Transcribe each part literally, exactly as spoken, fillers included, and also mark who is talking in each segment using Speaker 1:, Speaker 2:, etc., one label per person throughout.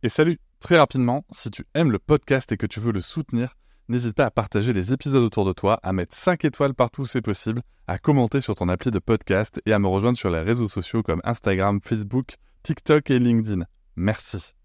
Speaker 1: Et salut, très rapidement, si tu aimes le podcast et que tu veux le soutenir, n'hésite pas à partager les épisodes autour de toi, à mettre cinq étoiles partout où c'est possible, à commenter sur ton appli de podcast et à me rejoindre sur les réseaux sociaux comme Instagram, Facebook, TikTok et LinkedIn. Merci.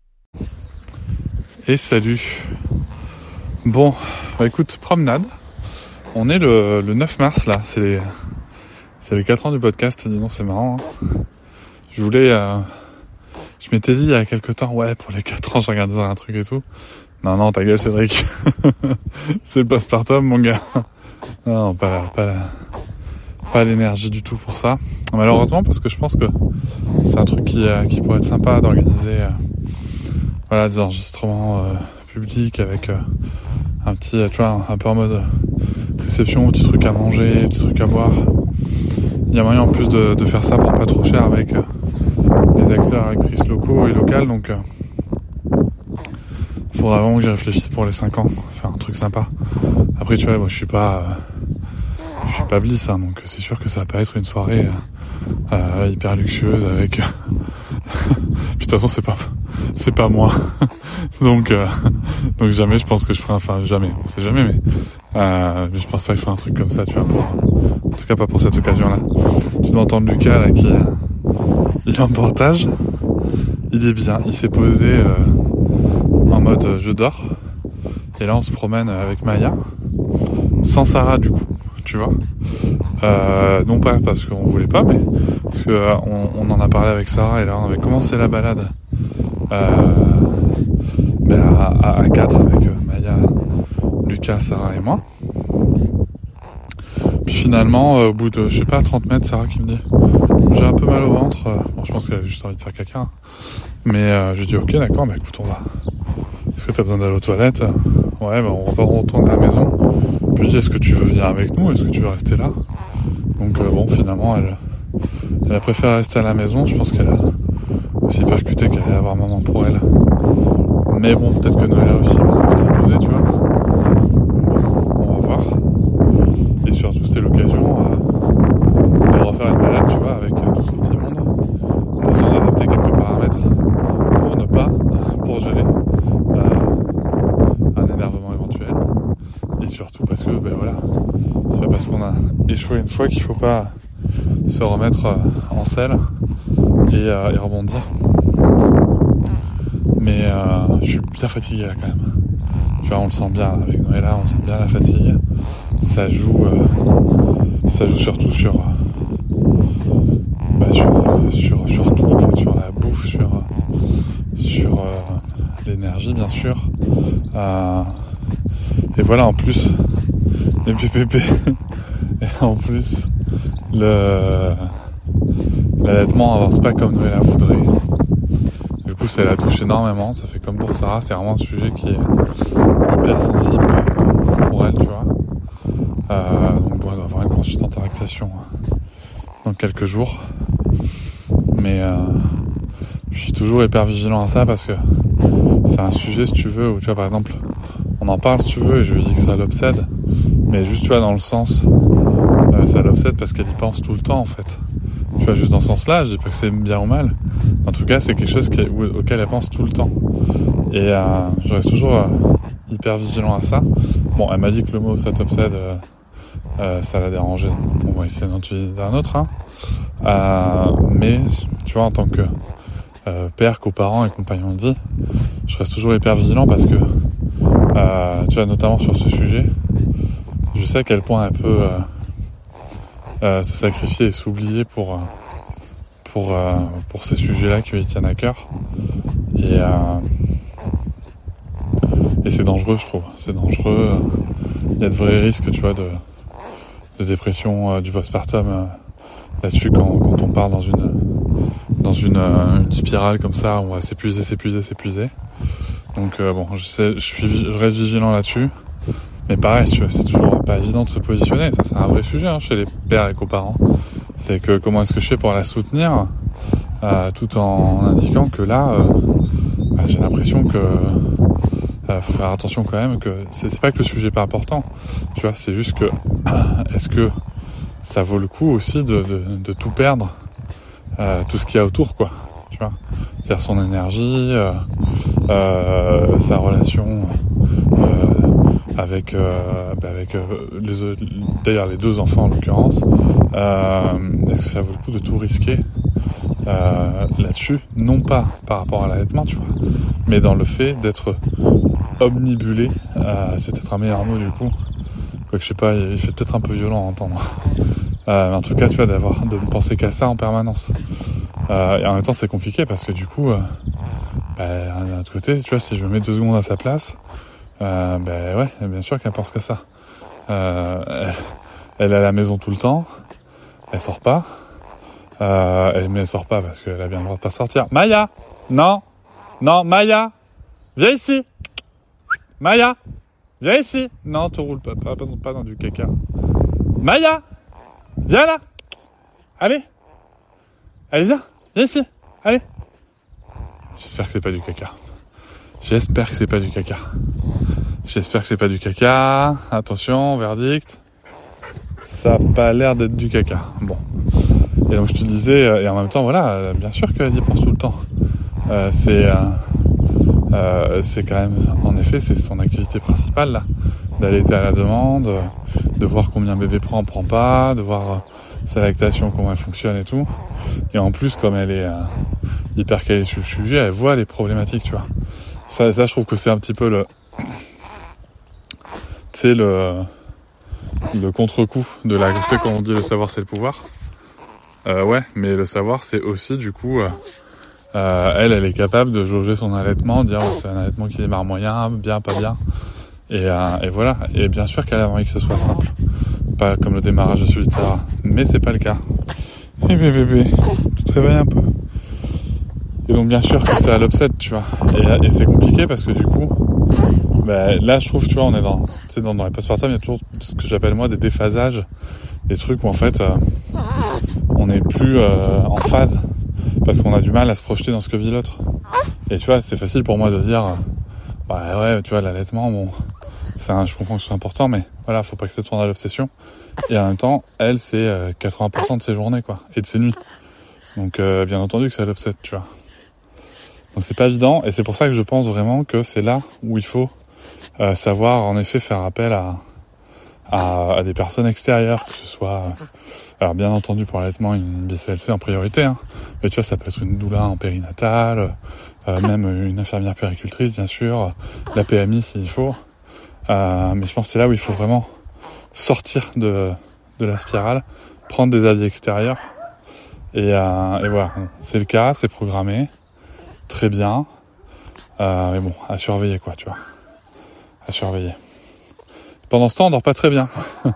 Speaker 2: Et salut. Bon, bah écoute, promenade. On est le, le neuf mars là, c'est les, c'est les quatre ans du podcast, dis donc c'est marrant. Hein. Je voulais... Euh, je m'étais dit il y a quelques temps, ouais pour les quatre ans je regardais un truc et tout. Non, non, ta gueule Cédric. C'est le postpartum mon gars. Non, pas, la, pas, la, pas l'énergie du tout pour ça. Malheureusement parce que je pense que c'est un truc qui, euh, qui pourrait être sympa d'organiser euh, voilà, des enregistrements euh, publics avec euh, un petit, tu vois, un peu en mode réception, petits trucs à manger, petits trucs à boire. Il y a moyen en plus de, de faire ça pour pas trop cher avec euh, les acteurs, actrices locaux et locales, donc euh, faudra vraiment que j'y réfléchisse pour les cinq ans, faire un truc sympa. Après tu vois, moi je suis pas euh, je suis pas bliss, hein, donc c'est sûr que ça va pas être une soirée euh, euh, hyper luxueuse avec puis de toute façon c'est pas c'est pas moi. donc euh, donc jamais je pense que je ferai enfin jamais, on sait jamais mais euh, je pense pas que je ferai un truc comme ça, tu vois, pour, en tout cas pas pour cette occasion là. Tu dois entendre Lucas là qui euh, il est en portage, il est bien, il s'est posé euh, en mode euh, je dors, et là on se promène avec Maya, sans Sarah du coup, tu vois, euh, non pas parce qu'on voulait pas, mais parce que euh, on, on en a parlé avec Sarah, et là on avait commencé la balade euh, ben à, à, à quatre avec euh, Maya, Lucas, Sarah et moi. Puis finalement, euh, au bout de, je sais pas, trente mètres, Sarah qui me dit j'ai un peu mal au ventre. Bon, je pense qu'elle a juste envie de faire caca. Mais euh, je dis ok, d'accord, bah écoute, on va. Est-ce que t'as besoin d'aller aux toilettes? Ouais, bah on va retourner à la maison. Puis je dis est-ce que tu veux venir avec nous? Est-ce que tu veux rester là? Donc euh, bon, finalement, elle, elle a préféré rester à la maison. Je pense qu'elle a aussi percuté qu'elle allait avoir un moment pour elle. Mais bon, peut-être que Noël a aussi besoin de se reposer, tu vois. Bon, on va voir. Et surtout, c'était l'occasion euh, de refaire une balade, tu vois, avec euh, tout ce petit monde, en essayant d'adapter quelques paramètres pour ne pas, pour gérer euh, un énervement éventuel. Et surtout parce que, ben voilà, c'est pas parce qu'on a échoué une fois qu'il faut pas se remettre euh, en selle et, euh, et rebondir. Mais euh, je suis bien fatigué là quand même. Tu vois, on le sent bien là, avec Noëlla, on sent bien la fatigue. Ça joue, euh, ça joue surtout sur, euh, bah sur, euh, sur, sur tout en fait, sur la bouffe, sur, euh, sur euh, l'énergie bien sûr. Euh, et voilà, en plus les P P P et en plus le l'allaitement avance pas comme Noëlla voudrait. Du coup, ça la touche énormément. Ça fait comme pour Sarah, c'est vraiment un sujet qui est hyper sensible pour elle, tu vois. Euh, donc bon, elle doit avoir une consultante en lactation dans quelques jours. Mais euh, je suis toujours hyper vigilant à ça parce que c'est un sujet, si tu veux, où tu vois, par exemple, on en parle si tu veux et je lui dis que ça l'obsède. Mais juste, tu vois, dans le sens, euh, ça l'obsède parce qu'elle y pense tout le temps, en fait. Tu vois, juste dans ce sens-là, je dis pas que c'est bien ou mal. En tout cas, c'est quelque chose qui est, auquel elle pense tout le temps. Et euh, je reste toujours euh, hyper vigilant à ça. Bon, elle m'a dit que le mot ça t'obsède, euh, euh, ça l'a dérangé. On va essayer d'en utiliser un autre. Hein. Euh, mais, tu vois, en tant que euh, père, coparent et compagnon de vie, je reste toujours hyper vigilant parce que, euh, tu vois, notamment sur ce sujet, je sais à quel point elle peut euh, euh, se sacrifier et s'oublier pour... Euh, pour euh, pour ces sujets-là qui lui tiennent à cœur et euh, et c'est dangereux, je trouve, c'est dangereux. Il y a de vrais risques, tu vois, de de dépression euh, du postpartum euh, là-dessus quand quand on part dans une dans une euh, une spirale comme ça, on va s'épuiser, s'épuiser, s'épuiser. Donc euh, bon, je sais, je suis je reste vigilant là-dessus. Mais pareil, tu vois, c'est toujours pas évident de se positionner. Ça, c'est un vrai sujet hein, chez les pères et coparents. C'est que comment est-ce que je fais pour la soutenir euh, tout en indiquant que là, euh, bah, j'ai l'impression que euh, faut faire attention quand même. Que c'est, c'est pas que le sujet est pas important. Tu vois, c'est juste que est-ce que ça vaut le coup aussi de, de, de tout perdre, euh, tout ce qu'il y a autour, quoi. Tu tu vois. C'est-à-dire son énergie, euh, euh, sa relation euh, avec, euh, bah avec euh, les, d'ailleurs les deux enfants en l'occurrence. Euh, est-ce que ça vaut le coup de tout risquer euh, là-dessus? Non pas par rapport à l'allaitement, tu vois, mais dans le fait d'être omnibulé, euh, c'est peut-être un meilleur mot du coup. Quoique je sais pas, il fait peut-être un peu violent à entendre. Euh, mais en tout cas, tu vois, d'avoir, de ne penser qu'à ça en permanence. Euh, et en même temps, c'est compliqué parce que du coup, euh, bah, d'un autre côté, tu vois, si je me mets deux secondes à sa place, euh, ben bah, ouais, bien sûr qu'elle pense qu'à ça. Euh, elle, elle est à la maison tout le temps, elle sort pas, euh, elle, mais elle sort pas parce qu'elle a bien le droit de pas sortir. Maya, non, non, Maya, viens ici, Maya, viens ici. Non, te roule pas, pas, pas, pas dans du caca. Maya, viens là, allez, allez viens, viens ici, allez. J'espère que c'est pas du caca. J'espère que c'est pas du caca. J'espère que c'est pas du caca. Attention, verdict. Ça a pas l'air d'être du caca. Bon. Et donc je te disais, et en même temps, voilà, bien sûr qu'elle y pense tout le temps. Euh, c'est, euh, euh, c'est quand même, en effet, c'est son activité principale là, d'allaiter à la demande, de voir combien bébé prend, prend pas, de voir euh, sa lactation, comment elle fonctionne et tout. Et en plus, comme elle est euh, hyper calée sur le sujet, elle voit les problématiques, tu vois. Ça, ça, je trouve que c'est un petit peu le, tu sais, le, le contre-coup de la, tu sais, quand on dit le savoir c'est le pouvoir. Euh, ouais, mais le savoir c'est aussi du coup, euh, euh, elle, elle est capable de jauger son allaitement, dire oh, c'est un allaitement qui démarre moyen, bien, pas bien, et, euh, et voilà. Et bien sûr qu'elle a envie que ce soit simple, pas comme le démarrage de celui de Sarah, mais c'est pas le cas. Eh mais bébé, tu te réveilles un peu. Et donc bien sûr que ça l'obsède, tu vois. Et, et c'est compliqué parce que du coup, bah, là je trouve, tu vois, on est dans, tu sais, dans, dans les postpartum, il y a toujours ce que j'appelle moi des déphasages, des trucs où en fait, euh, on n'est plus euh, en phase parce qu'on a du mal à se projeter dans ce que vit l'autre. Et tu vois, c'est facile pour moi de dire, euh, bah ouais, tu vois, l'allaitement, bon, c'est un, je comprends que c'est important, mais voilà, faut pas que ça tourne à l'obsession. Et en même temps, elle, c'est euh, quatre-vingts pour cent de ses journées, quoi, et de ses nuits. Donc, euh, bien entendu que ça l'obsède, tu vois. Donc c'est pas évident, et c'est pour ça que je pense vraiment que c'est là où il faut euh, savoir en effet faire appel à, à, à des personnes extérieures, que ce soit, euh, alors bien entendu pour l'allaitement une B C L C en priorité, hein, mais tu vois ça peut être une doula en périnatale, euh, même une infirmière puéricultrice bien sûr, la P M I s'il faut, euh, mais je pense que c'est là où il faut vraiment sortir de, de la spirale, prendre des avis extérieurs, et, euh, et voilà, c'est le cas, c'est programmé. Très bien, euh, mais bon, à surveiller quoi, tu vois, à surveiller. Pendant ce temps, on dort pas très bien.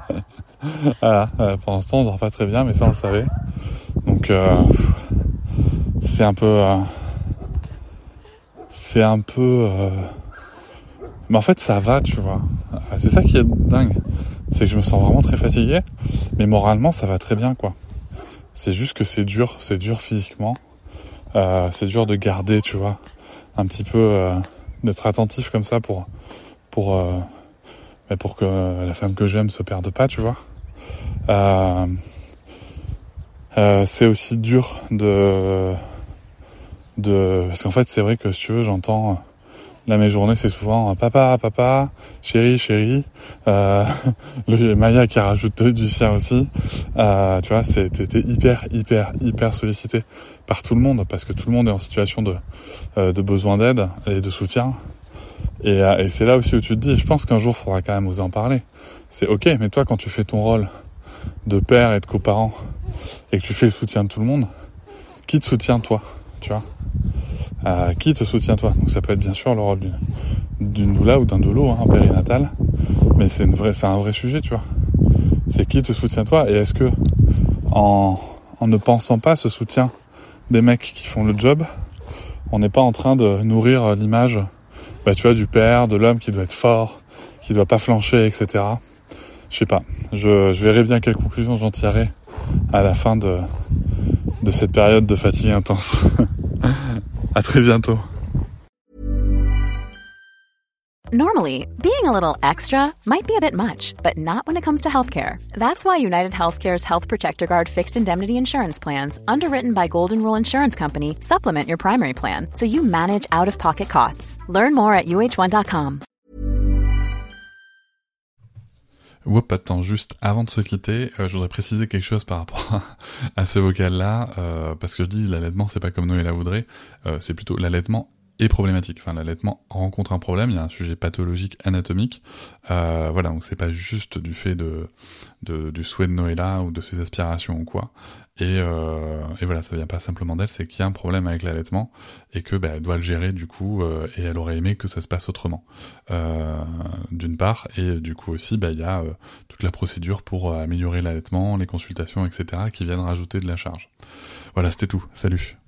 Speaker 2: Voilà, euh, pendant ce temps, on dort pas très bien, mais ça on le savait. Donc euh, c'est un peu, euh, c'est un peu, euh... mais en fait ça va, tu vois. C'est ça qui est dingue, c'est que je me sens vraiment très fatigué, mais moralement ça va très bien quoi. C'est juste que c'est dur, c'est dur physiquement. Euh, c'est dur de garder, tu vois, un petit peu euh, d'être attentif comme ça pour pour euh, pour que la femme que j'aime se perde pas, tu vois. Euh, euh, c'est aussi dur de de parce qu'en fait c'est vrai que si tu veux j'entends là mes journées c'est souvent papa papa chérie chérie euh, le Maya qui rajoute du sien aussi, euh, tu vois, c'est t'es hyper hyper hyper sollicité par tout le monde parce que tout le monde est en situation de euh, de besoin d'aide et de soutien, et, euh, et c'est là aussi où tu te dis, je pense qu'un jour il faudra quand même oser en parler. C'est ok, mais toi quand tu fais ton rôle de père et de coparent et que tu fais le soutien de tout le monde, qui te soutient toi, tu vois, euh, qui te soutient toi. Donc ça peut être bien sûr le rôle d'une, d'une doula ou d'un doula hein, périnatal, mais c'est une vraie, c'est un vrai sujet, tu vois. C'est qui te soutient toi, et est-ce que en, en ne pensant pas ce soutien des mecs qui font le job, on n'est pas en train de nourrir l'image, bah tu vois, du père, de l'homme qui doit être fort, qui doit pas flancher, et cetera. Je sais pas. Je, je verrai bien quelle conclusion j'en tirerai à la fin de de cette période de fatigue intense. À très bientôt.
Speaker 3: Normally, being a little extra might be a bit much, but not when it comes to healthcare. That's why United Healthcare's Health Protector Guard fixed indemnity insurance plans, underwritten by Golden Rule Insurance Company, supplement your primary plan so you manage out-of-pocket costs. Learn more at U H one dot com.
Speaker 2: Oups, attends, juste avant de se quitter, euh, je voudrais préciser quelque chose par rapport à, à ce vocal-là, euh, parce que je dis l'allaitement, c'est pas comme Noé la voudrait, euh, c'est plutôt l'allaitement est problématique. Enfin, l'allaitement rencontre un problème, il y a un sujet pathologique anatomique. Euh, voilà, donc c'est pas juste du fait de, de du souhait de Noëlla ou de ses aspirations ou quoi. Et, euh, et voilà, ça vient pas simplement d'elle, c'est qu'il y a un problème avec l'allaitement et que bah, elle doit le gérer du coup, euh, et elle aurait aimé que ça se passe autrement. Euh, d'une part, et du coup aussi, bah il y a euh, toute la procédure pour euh, améliorer l'allaitement, les consultations, et cetera qui viennent rajouter de la charge. Voilà, c'était tout. Salut.